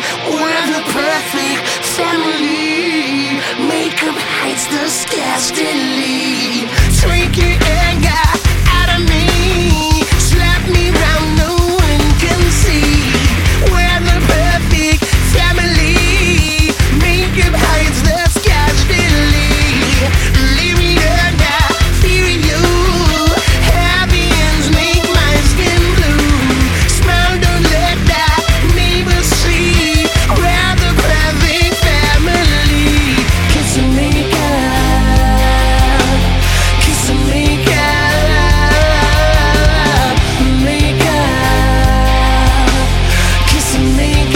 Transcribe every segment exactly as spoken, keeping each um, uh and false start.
We're the perfect family. Makeup hides the scars daily. Drink your anger out of me. Slap me round, no one can see. We're the perfect family. Makeup hides the scars daily. Leave me under, fear you. Happy ends make my skin blue. Smile, don't let that neighbor see. We're the perfect family. Kiss and make up. Kiss and make up. Make up. Kiss and make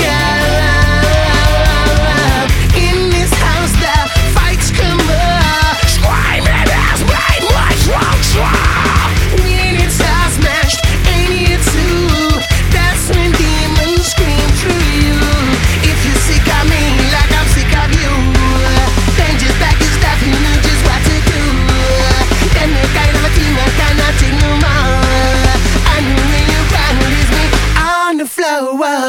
up. In this house the fights come up. Scream and ass, brainwash, rock, rock. When it's all smashed, ain't it too? That's when demons scream through you. If you're sick of me like I'm sick of you, then just pack your stuff, you know just what to do. Then the kind of a team I cannot take no more. I know when you cry, notice me on the floor.